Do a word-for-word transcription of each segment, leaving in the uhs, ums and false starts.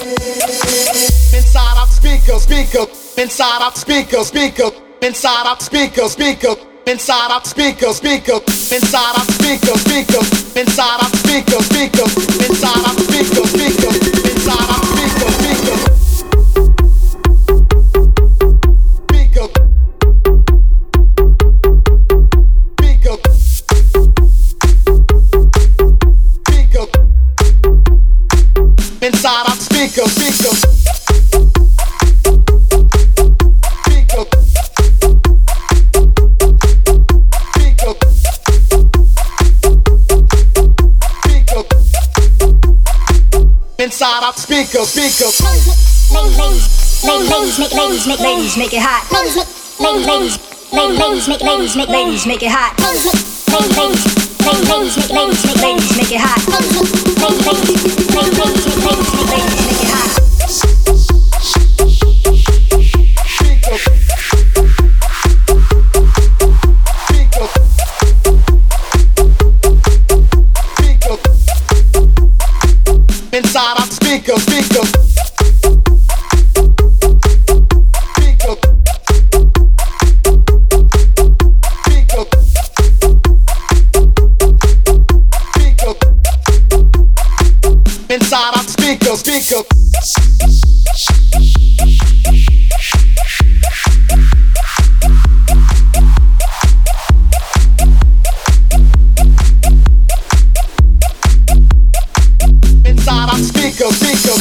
Inside out speaker, speaker, inside out speaker, speaker, inside out speaker, speaker, inside out speaker, speaker, inside out speaker, speaker, inside out speaker, speaker, inside out speaker, speaker, inside out speaker, speaker. Inside out speaker, speaker, speaker, speaker, speaker. Inside out speaker, speaker. Ladies, ladies, make ladies, make ladies, make it hot. Ladies, ladies, ladies, make ladies, make ladies, make it hot. Ladies, ladies, ladies, make ladies, make ladies, make it hot. Ladies, ladies, ladies, make ladies, make ladies, make it hot. Inside out speaker, speaker, speaker, speaker, speaker. Inside out speaker, speaker. Inside out speaker, speaker.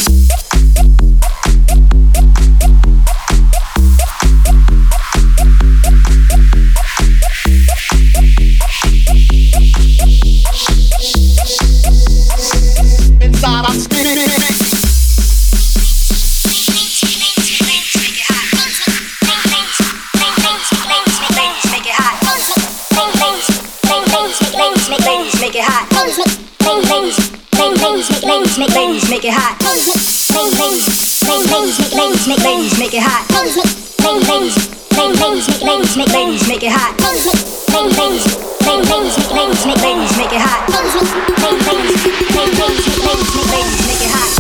Inside out speaker. Make it hot. Ladies, ladies, make ladies, make it hot. Ladies, ladies, make ladies, make ladies, make it hot. Ladies, ladies, make ladies, make ladies, make it hot. Ladies, ladies, make ladies, make ladies, make it hot. Ladies, ladies, make ladies, make ladies, make it hot.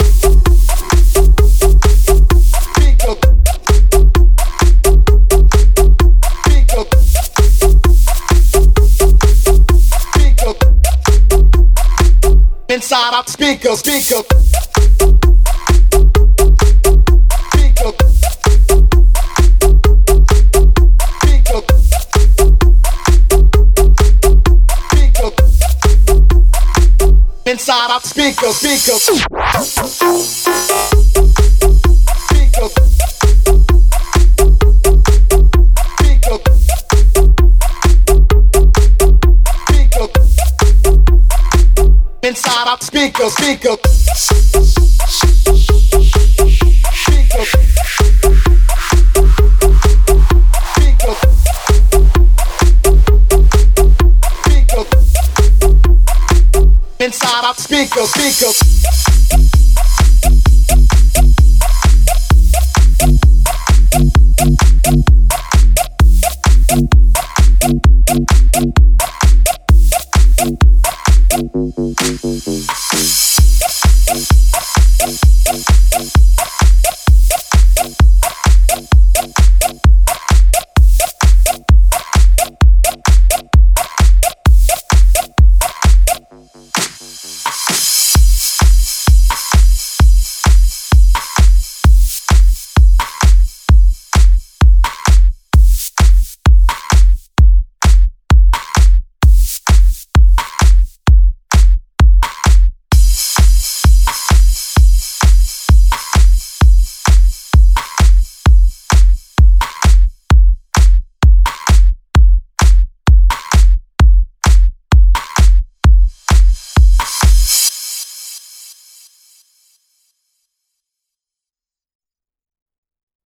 Inside out speaker, speaker, speaker, speaker, speaker. Inside out speaker, speaker, speaker, speaker, speaker. Inside out speaker, speaker, speaker, speaker, speaker. Inside out speaker, speaker.